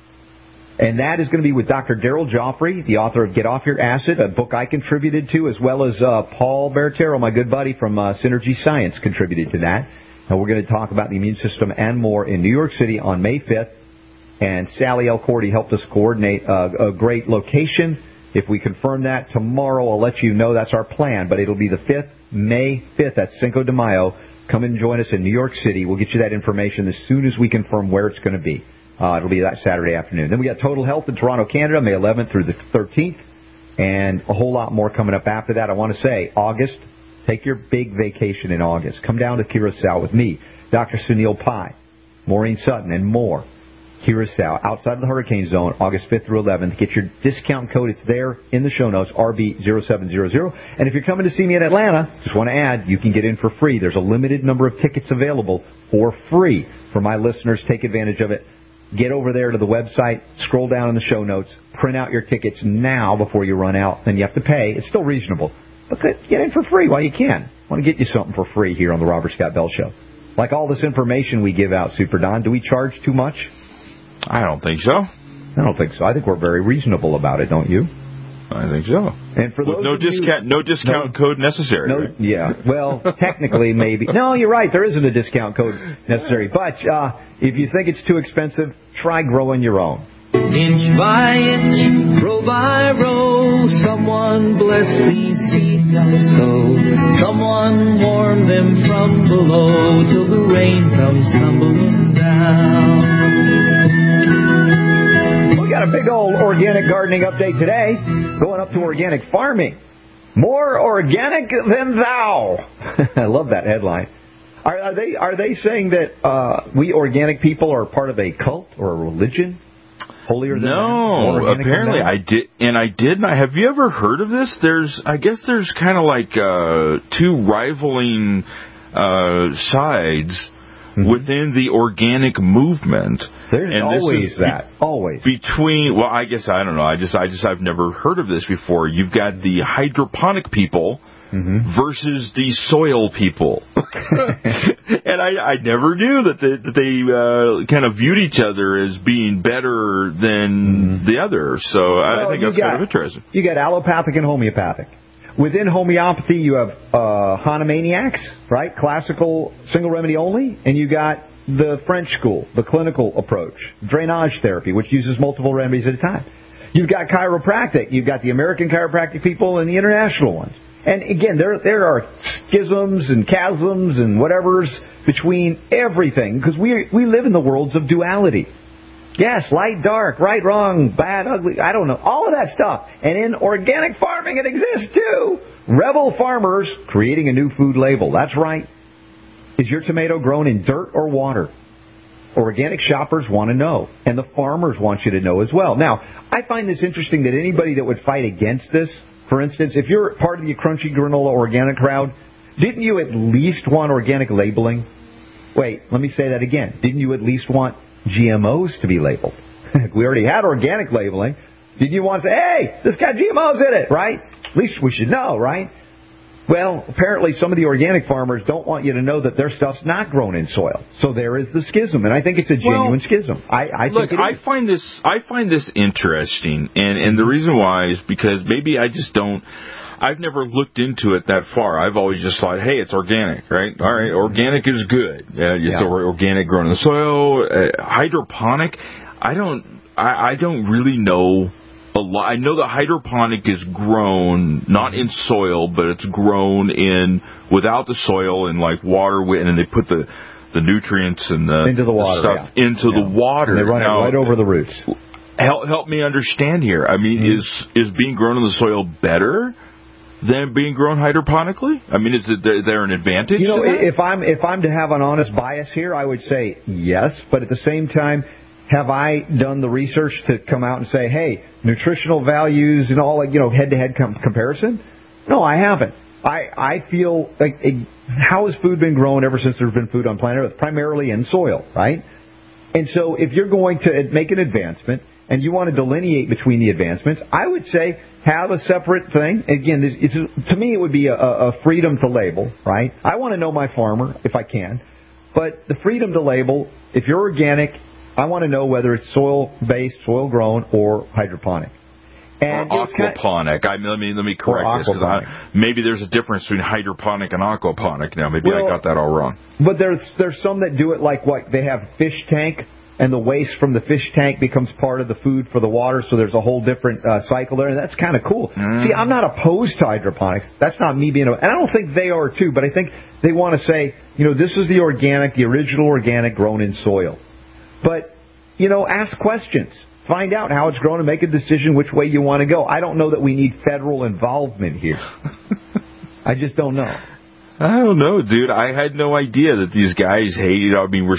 And that is going to be with Doctor Daryl Joffrey, the author of Get Off Your Acid, a book I contributed to, as well as uh, Paul Bertero, my good buddy from uh, Synergy Science, contributed to that. And we're going to talk about the immune system and more in New York City on May fifth. And Sally L. Cordy helped us coordinate uh, a great location. If we confirm that tomorrow, I'll let you know that's our plan. But it'll be the fifth, May fifth at Cinco de Mayo. Come and join us in New York City. We'll get you that information as soon as we confirm where it's going to be. Uh, it'll be that Saturday afternoon. Then we got Total Health in Toronto, Canada, May eleventh through the thirteenth. And a whole lot more coming up after that. I want to say, August, take your big vacation in August. Come down to Curacao with me, Doctor Sunil Pai, Maureen Sutton, and more. Curacao, outside of the hurricane zone, August fifth through eleventh. Get your discount code. It's there in the show notes, R B zero seven zero zero. And if you're coming to see me in Atlanta, just want to add, you can get in for free. There's a limited number of tickets available for free for my listeners. Take advantage of it. Get over there to the website, scroll down in the show notes, print out your tickets now before you run out. Then you have to pay. It's still reasonable. But get in for free while you can. I want to get you something for free here on the Robert Scott Bell Show. Like all this information we give out, Super Don, do we charge too much? I don't think so. I don't think so. I think we're very reasonable about it, don't you? I think so. And for With those no of you, discount, no discount no, code necessary. No, right? Yeah. Well, technically, maybe. No, you're right. There isn't a discount code necessary. But uh, if you think it's too expensive, try growing your own. Inch by inch, row by row, someone bless these seeds I sow. Someone warm them from below till the rain comes tumbling down. We got a big old organic gardening update today. Going up to organic farming. More organic than thou. I love that headline. Are, are they are they saying that uh, we organic people are part of a cult or a religion? Holier than no, thou? apparently I did, and I did not. Have you ever heard of this? There's, I guess, there's kind of like uh, two rivaling uh, sides mm-hmm. within the organic movement. There's and always this is that, be- always between. Well, I guess I don't know. I just, I just, I've never heard of this before. You've got the hydroponic people. Mm-hmm. Versus the soil people. And I, I never knew that they, that they uh, kind of viewed each other as being better than mm-hmm. the other. So well, I think that's got, kind of interesting. You got allopathic and homeopathic. Within homeopathy, you have uh, Hahnemaniacs, right? Classical single remedy only. And you got the French school, the clinical approach, drainage therapy, which uses multiple remedies at a time. You've got chiropractic. You've got the American chiropractic people and the international ones. And again, there there are schisms and chasms and whatever's between everything, because we we live in the worlds of duality. Yes, light, dark, right, wrong, bad, ugly, I don't know, all of that stuff. And in organic farming, it exists too. Rebel farmers creating a new food label. That's right. Is your tomato grown in dirt or water? Organic shoppers want to know, and the farmers want you to know as well. Now, I find this interesting that anybody that would fight against this, for instance, if you're part of the Crunchy Granola organic crowd, didn't you at least want organic labeling? Wait, let me say that again. Didn't you at least want G M Os to be labeled? We already had organic labeling. Didn't you want to say, hey, this got G M Os in it, right? At least we should know, right? Well, apparently some of the organic farmers don't want you to know that their stuff's not grown in soil. So there is the schism, and I think it's a genuine well, schism. I, I look, think it I is. find this I find this interesting, and, and the reason why is because maybe I just don't. I've never looked into it that far. I've always just thought, hey, it's organic, right? All right, organic is good. Yeah, just yeah. organic grown in the soil, uh, hydroponic. I don't. I, I don't really know. A lot. I know that hydroponic is grown not in soil, but it's grown in without the soil in like water, and they put the the nutrients and the into the water the stuff yeah. into yeah. the water. And they run now, it right over the roots. help, help me understand here. I mean, mm-hmm. is is being grown in the soil better than being grown hydroponically? I mean, is it there an advantage? You know, to that? if I'm if I'm to have an honest bias here, I would say yes. But at the same time, have I done the research to come out and say, hey, nutritional values and all, you know, head-to-head com- comparison? No, I haven't. I, I feel like, it, how has food been grown ever since there's been food on planet Earth? Primarily in soil, right? And so if you're going to make an advancement and you want to delineate between the advancements, I would say have a separate thing. Again, it's, it's, to me it would be a, a freedom to label, right? I want to know my farmer if I can. But the freedom to label, if you're organic, I want to know whether it's soil-based, soil-grown, or hydroponic. And or aquaponic. I mean, let me let me correct this because maybe there's a difference between hydroponic and aquaponic. Now, maybe well, I got that all wrong. But there's there's some that do it like what they have a fish tank, and the waste from the fish tank becomes part of the food for the water. So there's a whole different uh, cycle there, and that's kind of cool. Mm. See, I'm not opposed to hydroponics. That's not me being, a, and I don't think they are too. But I think they want to say, you know, this is the organic, the original organic grown in soil. But you know, ask questions. Find out how it's grown and make a decision which way you want to go. I don't know that we need federal involvement here. I just don't know. I don't know, dude. I had no idea that these guys hated. I mean, we're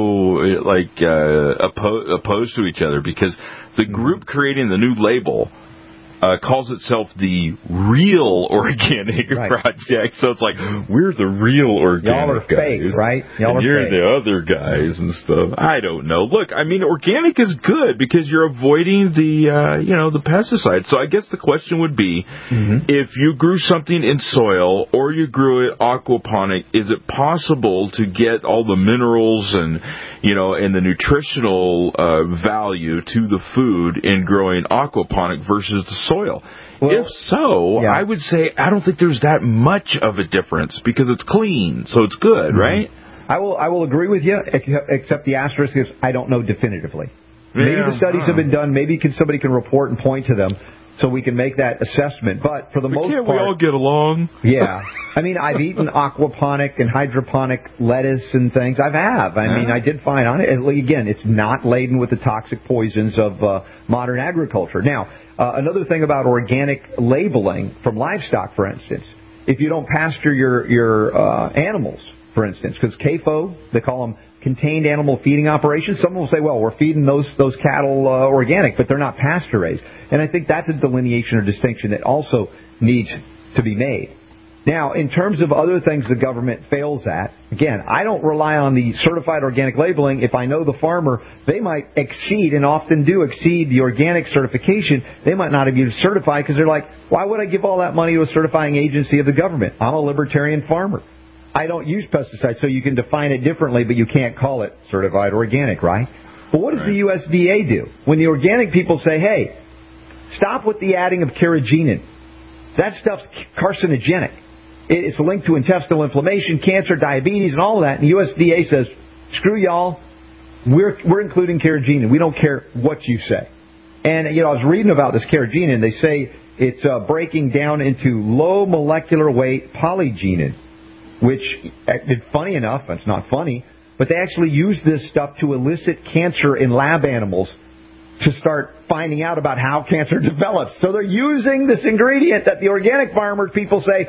so like uh, oppo- opposed to each other because the group creating the new label uh, calls itself the Real Organic right. Project. So it's like we're the real organic Y'all are guys, fake, right? and Y'all are you're fake. the other guys and stuff. I don't know. Look, I mean, organic is good because you're avoiding the uh, you know the pesticides. So I guess the question would be, mm-hmm. if you grew something in soil or you grew it aquaponic, is it possible to get all the minerals and you know and the nutritional uh, value to the food in growing aquaponic versus the soil? Well, if so, yeah. I would say I don't think there's that much of a difference because it's clean, so it's good, mm-hmm. right? I will I will agree with you, except the asterisk is I don't know definitively. Yeah, maybe the studies have been done. Maybe can, somebody can report and point to them so we can make that assessment. But for the but most can't part... we all get along? Yeah. I mean, I've eaten aquaponic and hydroponic lettuce and things. I have. I mean, I did find on it. Again, it's not laden with the toxic poisons of uh, modern agriculture. Now, uh, another thing about organic labeling from livestock, for instance, if you don't pasture your, your uh, animals, for instance, because C A F O, they call them contained animal feeding operations. Someone will say, well, we're feeding those those cattle uh, organic, but they're not pasture raised. And I think that's a delineation or distinction that also needs to be made. Now, in terms of other things the government fails at, again, I don't rely on the certified organic labeling. If I know the farmer, they might exceed, and often do exceed, the organic certification. They might not have even certified because they're like, why would I give all that money to a certifying agency of the government? I'm a libertarian farmer. I don't use pesticides, so you can define it differently, but you can't call it certified organic, right? But what does the U S D A do? When the organic people say, hey, stop with the adding of carrageenan. That stuff's carcinogenic. It's linked to intestinal inflammation, cancer, diabetes, and all of that. And the U S D A says, screw y'all, we're, we're including carrageenan. We don't care what you say. And, you know, I was reading about this carrageenan. They say it's uh, breaking down into low molecular weight polygenine, which, funny enough, it's not funny, but they actually use this stuff to elicit cancer in lab animals to start finding out about how cancer develops. So they're using this ingredient that the organic farmers people say,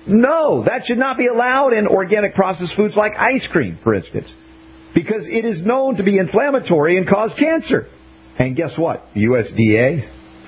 no, that should not be allowed in organic processed foods like ice cream, for instance, because it is known to be inflammatory and cause cancer. And guess what? The U S D A,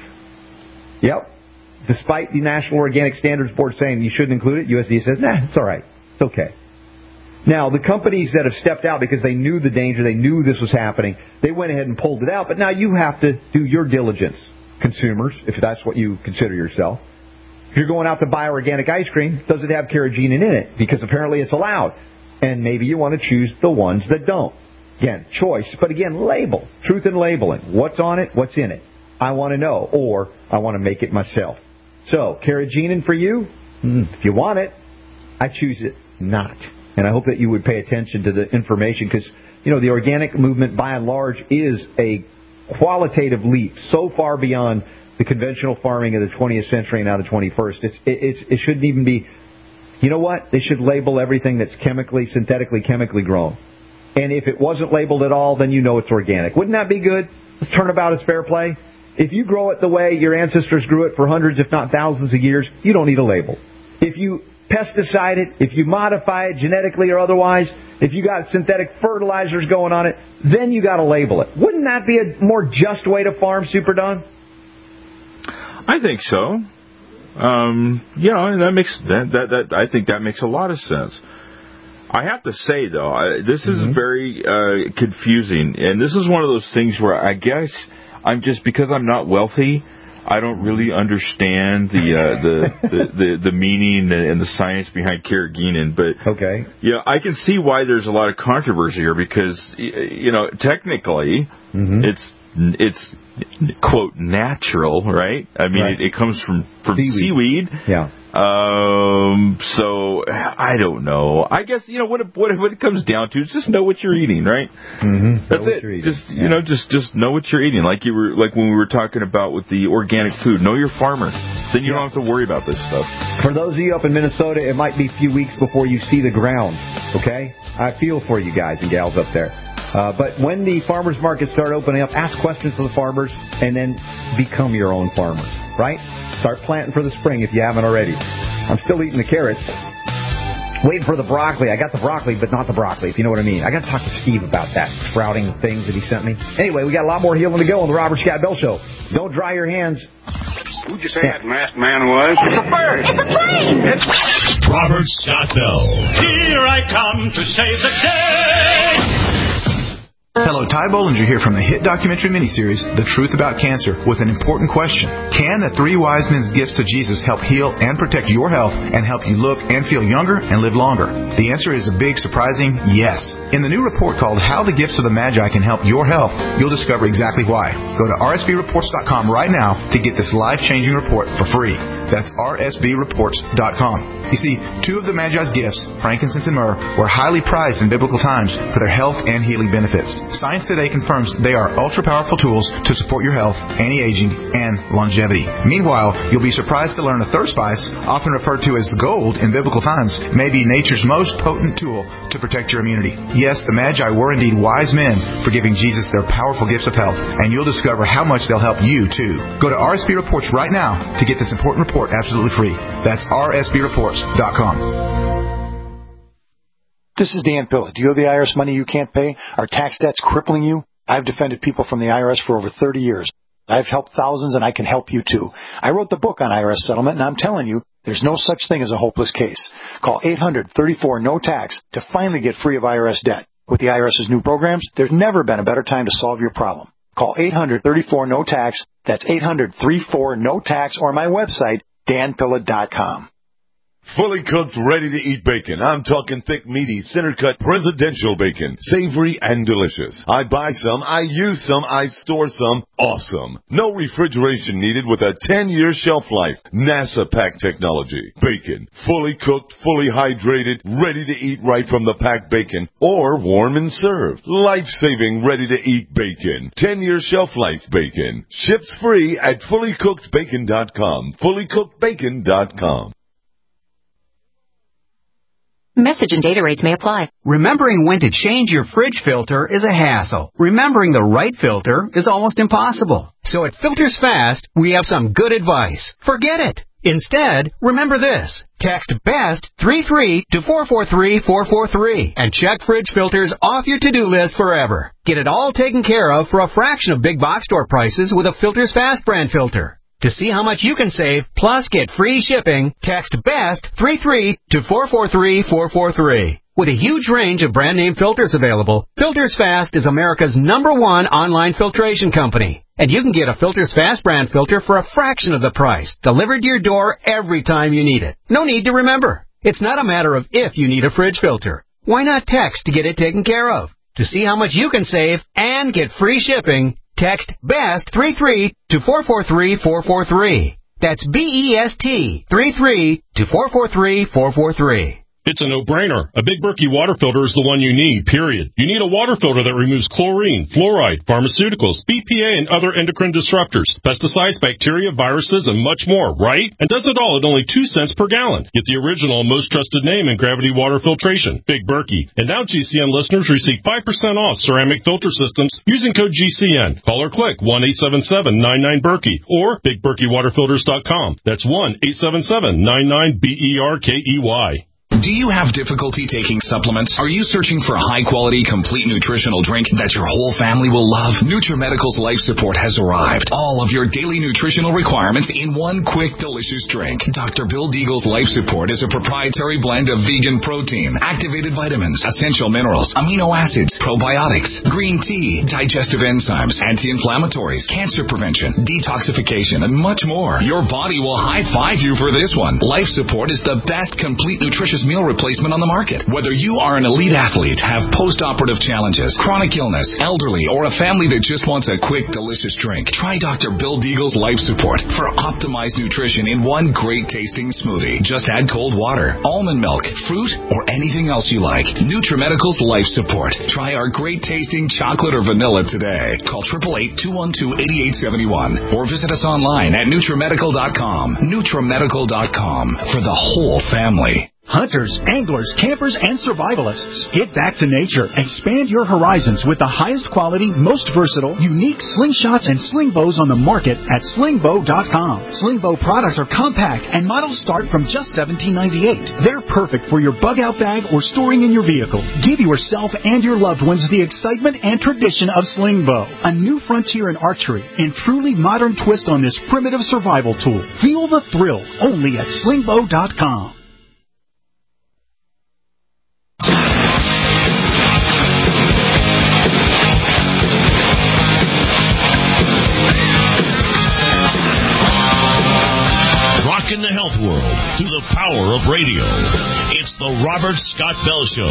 yep, despite the National Organic Standards Board saying you shouldn't include it, U S D A says, nah, it's all right. It's okay. Now, the companies that have stepped out because they knew the danger, they knew this was happening, they went ahead and pulled it out. But now you have to do your diligence, consumers, if that's what you consider yourself. If you're going out to buy organic ice cream, does it have carrageenan in it? Because apparently it's allowed. And maybe you want to choose the ones that don't. Again, choice, but again, label. Truth in labeling. What's on it? What's in it? I want to know, or I want to make it myself. So, carrageenan for you? Mm, if you want it, I choose it not. And I hope that you would pay attention to the information because, you know, the organic movement by and large is a qualitative leap so far beyond the conventional farming of the twentieth century and now the twenty-first. It's, it's, it shouldn't even be, you know what? They should label everything that's chemically, synthetically, chemically grown. And if it wasn't labeled at all, then you know it's organic. Wouldn't that be good? Let's turn about as fair play. If you grow it the way your ancestors grew it for hundreds, if not thousands of years, you don't need a label. If you pesticide it, if you modify it genetically or otherwise, if you got synthetic fertilizers going on it, then you got to label it. Wouldn't that be a more just way to farm, Super Don? I think so. Um, you know, that makes that, that that I think that makes a lot of sense. I have to say though, I, this is mm-hmm. very uh, confusing, and this is one of those things where I guess I'm just because I'm not wealthy. I don't really understand the uh, the, the, the the meaning and the science behind carrageenan, but okay, yeah, I can see why there's a lot of controversy here because you know technically mm-hmm. it's it's quote natural, right? I mean, right. it, it comes from from seaweed. seaweed. Yeah. Um. So I don't know. I guess you know what it, what it, what it comes down to is just know what you're eating, right? Mm-hmm. That's it. Just yeah. you know, just just know what you're eating. Like you were like when we were talking about with the organic food. Know your farmer. Then you yeah. don't have to worry about this stuff. For those of you up in Minnesota, it might be a few weeks before you see the ground. Okay, I feel for you guys and gals up there. Uh, but when the farmers markets start opening up, ask questions to the farmers and then become your own farmer, right? Start planting for the spring if you haven't already. I'm still eating the carrots. Waiting for the broccoli. I got the broccoli, but not the broccoli, if you know what I mean. I got to talk to Steve about that sprouting things that he sent me. Anyway, we got a lot more healing to go on the Robert Scott Bell Show. Don't dry your hands. Who'd you say yeah. that masked man was? It's a bird. It's a plane. It's Robert Scott Bell. Here I come to save the day. Hello, Ty Bollinger here from the hit documentary miniseries, The Truth About Cancer, with an important question. Can the three wise men's gifts to Jesus help heal and protect your health and help you look and feel younger and live longer? The answer is a big, surprising yes. In the new report called How the Gifts of the Magi Can Help Your Health, you'll discover exactly why. Go to R S B reports dot com right now to get this life-changing report for free. That's R S B reports dot com. You see, two of the Magi's gifts, frankincense and myrrh, were highly prized in biblical times for their health and healing benefits. Science today confirms they are ultra-powerful tools to support your health, anti-aging, and longevity. Meanwhile, you'll be surprised to learn a third spice, often referred to as gold in biblical times, may be nature's most potent tool to protect your immunity. Yes, the Magi were indeed wise men for giving Jesus their powerful gifts of health, and you'll discover how much they'll help you, too. Go to R S B Reports right now to get this important report absolutely free. That's R S B reports dot com. This is Dan Pilla. Do you owe the I R S money you can't pay? Are tax debts crippling you? I've defended people from the I R S for over thirty years. I've helped thousands, and I can help you, too. I wrote the book on I R S settlement, and I'm telling you, there's no such thing as a hopeless case. Call eight hundred thirty-four no tax to finally get free of I R S debt. With the IRS's new programs, there's never been a better time to solve your problem. Call eight hundred thirty-four no tax. That's eight hundred thirty-four no tax, or my website, dan pilla dot com. Fully cooked, ready-to-eat bacon. I'm talking thick, meaty, center-cut, presidential bacon. Savory and delicious. I buy some, I use some, I store some. Awesome. No refrigeration needed with a ten-year shelf life. NASA pack technology. Bacon. Fully cooked, fully hydrated, ready to eat right from the packed bacon. Or warm and served. Life-saving, ready-to-eat bacon. ten-year shelf life bacon. Ships free at fully cooked bacon dot com. fully cooked bacon dot com. Message and data rates may apply. Remembering when to change your fridge filter is a hassle. Remembering the right filter is almost impossible. So at Filters Fast, we have some good advice. Forget it. Instead, remember this. Text BEST three three to four four three four four three and check fridge filters off your to-do list forever. Get it all taken care of for a fraction of big box store prices with a Filters Fast brand filter. To see how much you can save, plus get free shipping, text BEST three three to four four three four four three. With a huge range of brand name filters available, Filters Fast is America's number one online filtration company. And you can get a Filters Fast brand filter for a fraction of the price, delivered to your door every time you need it. No need to remember. It's not a matter of if you need a fridge filter. Why not text to get it taken care of? To see how much you can save and get free shipping, text BEST three three to four four three four four three. That's B E S T three three to four four three four four three. It's a no-brainer. A Big Berkey water filter is the one you need, period. You need a water filter that removes chlorine, fluoride, pharmaceuticals, B P A, and other endocrine disruptors, pesticides, bacteria, viruses, and much more, right? And does it all at only two cents per gallon. Get the original, most trusted name in gravity water filtration, Big Berkey. And now G C N listeners receive five percent off ceramic filter systems using code G C N. Call or click one eight seven seven nine nine Berkey or big berkey water filters dot com. That's one eight seven seven nine nine B E R K E Y. Do you have difficulty taking supplements? Are you searching for a high-quality, complete nutritional drink that your whole family will love? NutriMedical's Life Support has arrived. All of your daily nutritional requirements in one quick, delicious drink. Doctor Bill Deagle's Life Support is a proprietary blend of vegan protein, activated vitamins, essential minerals, amino acids, probiotics, green tea, digestive enzymes, anti-inflammatories, cancer prevention, detoxification, and much more. Your body will high-five you for this one. Life Support is the best complete nutritious meal replacement on the market. Whether you are an elite athlete, have post-operative challenges, chronic illness, elderly, or a family that just wants a quick, delicious drink, try Doctor Bill Deagle's Life Support for optimized nutrition in one great-tasting smoothie. Just add cold water, almond milk, fruit, or anything else you like. NutriMedical's Life Support. Try our great-tasting chocolate or vanilla today. Call eight eight eight, two one two, eight eight seven one or visit us online at NutriMedical dot com. NutriMedical dot com for the whole family. Hunters, anglers, campers, and survivalists. Get back to nature. Expand your horizons with the highest quality, most versatile, unique slingshots and sling bows on the market at sling bow dot com. Sling bow products are compact and models start from just seventeen ninety-eight. They're perfect for your bug out bag or storing in your vehicle. Give yourself and your loved ones the excitement and tradition of sling bow, a new frontier in archery and truly modern twist on this primitive survival tool. Feel the thrill only at sling bow dot com. In the health world through the power of radio. It's the Robert Scott Bell Show.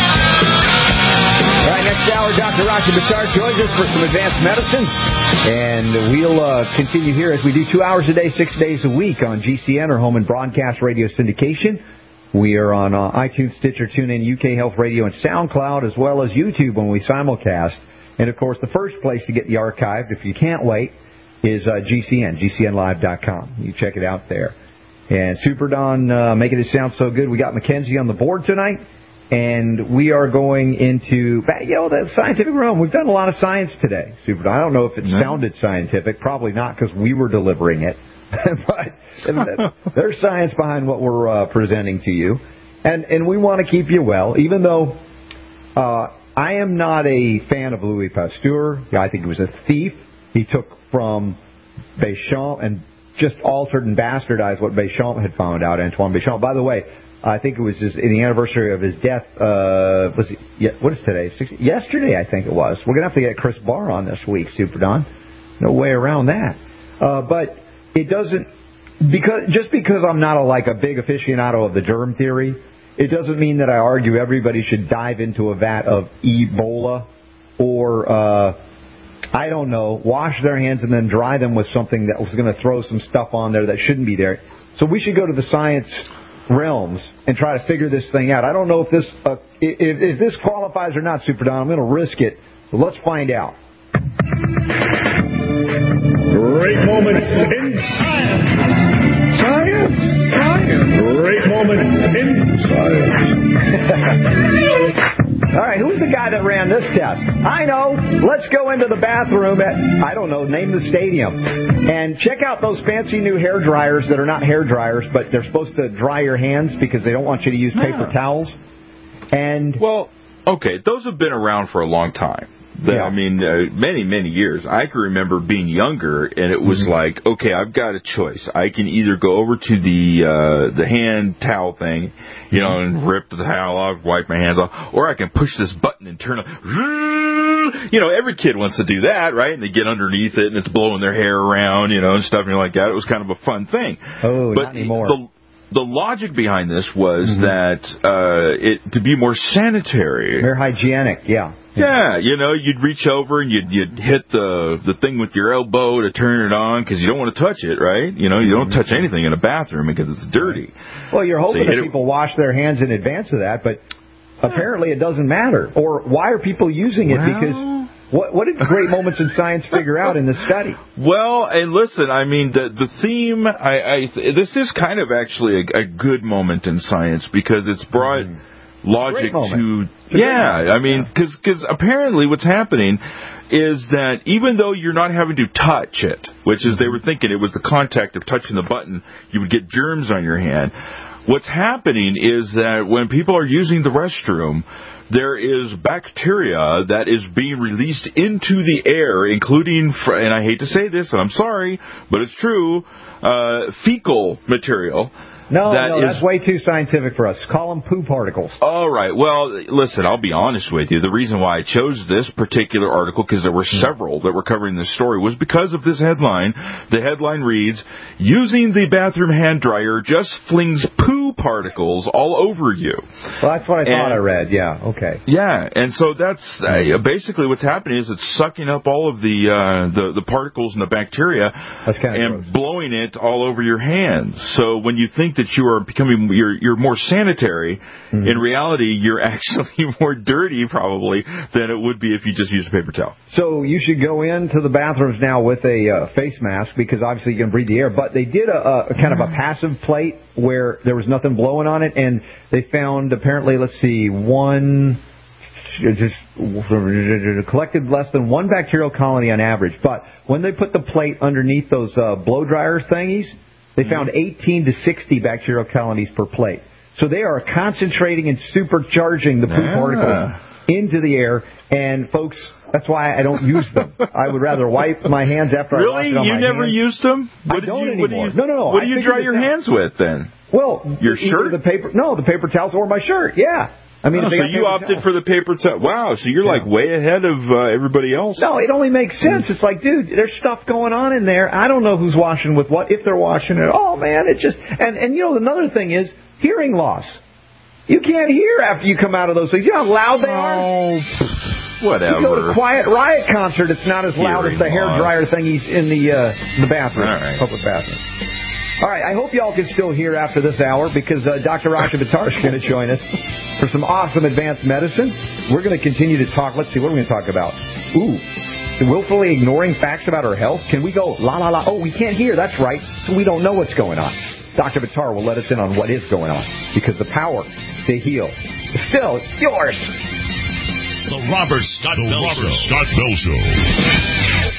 All right, next hour, Doctor Rocky Bashar joins us for some advanced medicine. And we'll uh, continue here as we do two hours a day, six days a week on G C N, our home and broadcast radio syndication. We are on uh, iTunes, Stitcher, TuneIn, U K Health Radio, and SoundCloud, as well as YouTube when we simulcast. And, of course, the first place to get the archived, if you can't wait, is uh, G C N, G C N live dot com. You check it out there. And Super Don, uh, making it sound so good. We got Mackenzie on the board tonight, and we are going into, you know, the scientific realm. We've done a lot of science today, Super Don. I don't know if it no. sounded scientific. Probably not, because we were delivering it. But there's science behind what we're uh, presenting to you. And and we want to keep you well, even though uh, I am not a fan of Louis Pasteur. I think he was a thief. He took from Béchamp and just altered and bastardized what Béchamp had found out, Antoine Béchamp. By the way, I think it was his, in the anniversary of his death, uh, was it, what is today? sixty, yesterday, I think it was. We're going to have to get Chris Barr on this week, Super Don. No way around that. Uh, but it doesn't, because just because I'm not a, like a big aficionado of the germ theory, it doesn't mean that I argue everybody should dive into a vat of Ebola or, uh, I don't know, wash their hands and then dry them with something that was going to throw some stuff on there that shouldn't be there. So we should go to the science realms and try to figure this thing out. I don't know if this uh, if, if this qualifies or not, Super Don. I'm going to risk it. So let's find out. Great moments in science. Science. Science. Great moments in science. All right, who's the guy that ran this test? I know. Let's go into the bathroom at, I don't know, name the stadium. And check out those fancy new hair dryers that are not hair dryers, but they're supposed to dry your hands because they don't want you to use paper towels. And well, okay, those have been around for a long time. Yeah. I mean, uh, many, many years. I can remember being younger, and it was mm-hmm. like, okay, I've got a choice. I can either go over to the uh, the hand towel thing, you know, and rip the towel off, wipe my hands off, or I can push this button and turn it. You know, every kid wants to do that, right? And they get underneath it, and it's blowing their hair around, you know, and stuff like that. It was kind of a fun thing. Oh, but not anymore. The, the logic behind this was Mm-hmm. that uh, it to be more sanitary. More hygienic, yeah. Yeah, you know, you'd reach over and you'd you'd hit the the thing with your elbow to turn it on because you don't want to touch it, right? You know, you don't touch anything in a bathroom because it's dirty. Well, you're hoping So you that hit it- people wash their hands in advance of that, but apparently it doesn't matter. Or why are people using it? Well- Because what what did Great Moments in Science figure out in this study? Well, and listen, I mean, the the theme, I, I this is kind of actually a, a good moment in science because it's brought logic to, yeah, I mean, because because apparently what's happening is that even though you're not having to touch it, which is they were thinking it was the contact of touching the button, you would get germs on your hand. What's happening is that when people are using the restroom, there is bacteria that is being released into the air, including, fr- and I hate to say this, and I'm sorry, but it's true, uh, fecal material. No, that no, is- that's way too scientific for us. Call them poo particles. All right. Well, listen, I'll be honest with you. The reason why I chose this particular article, because there were several that were covering this story, was because of this headline. The headline reads, "Using the bathroom hand dryer just flings poo particles all over you." Well, that's what I thought And- I read. Yeah, okay. Yeah, and so that's uh, basically what's happening is it's sucking up all of the uh, the, the particles and the bacteria and blowing it all over your hands. So when you think that you are becoming you're you're more sanitary, Mm-hmm. in reality you're actually more dirty probably than it would be if you just used a paper towel. So you should go into the bathrooms now with a uh, face mask because obviously you can breathe the air. But they did a, a kind of a passive plate where there was nothing blowing on it, and they found apparently, let's see, one just collected less than one bacterial colony on average. But when they put the plate underneath those uh, blow dryer thingies, they found eighteen to sixty bacterial colonies per plate. So they are concentrating and supercharging the poo Ah. particles into the air. And, folks, that's why I don't use them. I would rather wipe my hands after I wash Really? it on You my never hands. used them? I What did don't you, anymore. What do you, no, no, no. What I do you figured dry this your out. hands with then? Well, Your either shirt? the paper, no, the paper towels or my shirt. Yeah. I mean, Oh, if they so got you paper opted towels. for the paper towel. Wow, so you're like way ahead of uh, everybody else. No, it only makes sense. It's like, dude, there's stuff going on in there. I don't know who's washing with what, if they're washing it. Oh, man, it just... And, and you know, another thing is hearing loss. You can't hear after you come out of those things. You know how loud they are? Whatever. You go to a Quiet Riot concert, it's not as loud as the hair loss. dryer thingies in the uh, the bathroom, All right. public bathroom. All right, I hope y'all can still hear after this hour because uh, Doctor Rasha Buttar is going to join us for some awesome advanced medicine. We're going to continue to talk. Let's see, what are we going to talk about? Ooh, willfully ignoring facts about our health. Can we go la la la? Oh, we can't hear. That's right. So we don't know what's going on. Doctor Buttar will let us in on what is going on because the power to heal is still yours. The Robert Scott The Bell Robert Show. Scott Bell Show.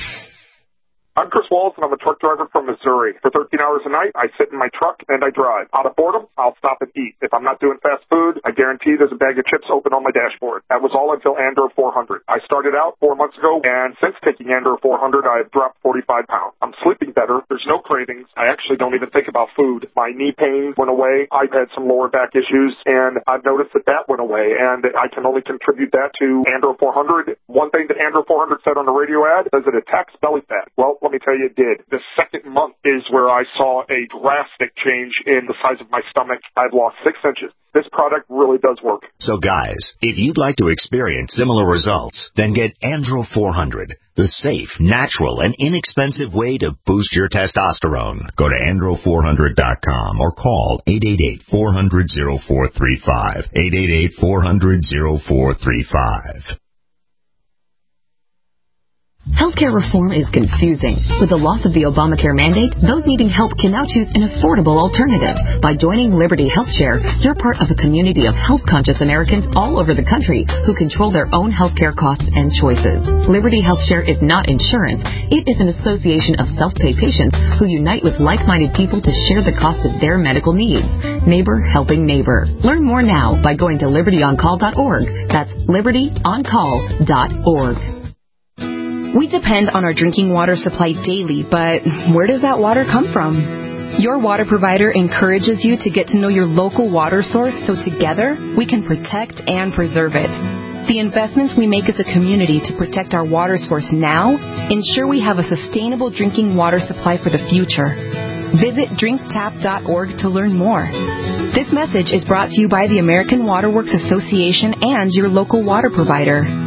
I'm Chris Walls, and I'm a truck driver from Missouri. For thirteen hours a night, I sit in my truck and I drive. Out of boredom, I'll stop and eat. If I'm not doing fast food, I guarantee there's a bag of chips open on my dashboard. That was all until Andor four hundred. I started out four months ago, and since taking Andor four hundred, I've dropped forty-five pounds. I'm sleeping better. There's no cravings. I actually don't even think about food. My knee pain went away. I've had some lower back issues, and I've noticed that that went away, and I can only contribute that to Andor four hundred. One thing that Andor four hundred said on the radio ad is it attacks belly fat. Well, let me tell you, it did. The second month is where I saw a drastic change in the size of my stomach. I've lost six inches. This product really does work. So guys, if you'd like to experience similar results, then get Andro four hundred, the safe, natural, and inexpensive way to boost your testosterone. Go to andro four hundred dot com or call eight eight eight, four hundred, oh four three five, eight eight eight, four hundred, oh four three five. Healthcare reform is confusing. With the loss of the Obamacare mandate, those needing help can now choose an affordable alternative. By joining Liberty HealthShare, you're part of a community of health-conscious Americans all over the country who control their own healthcare costs and choices. Liberty HealthShare is not insurance. It is an association of self-pay patients who unite with like-minded people to share the cost of their medical needs. Neighbor helping neighbor. Learn more now by going to liberty on call dot org. That's liberty on call dot org. We depend on our drinking water supply daily, but where does that water come from? Your water provider encourages you to get to know your local water source so together we can protect and preserve it. The investments we make as a community to protect our water source now ensure we have a sustainable drinking water supply for the future. Visit drink tap dot org to learn more. This message is brought to you by the American Water Works Association and your local water provider.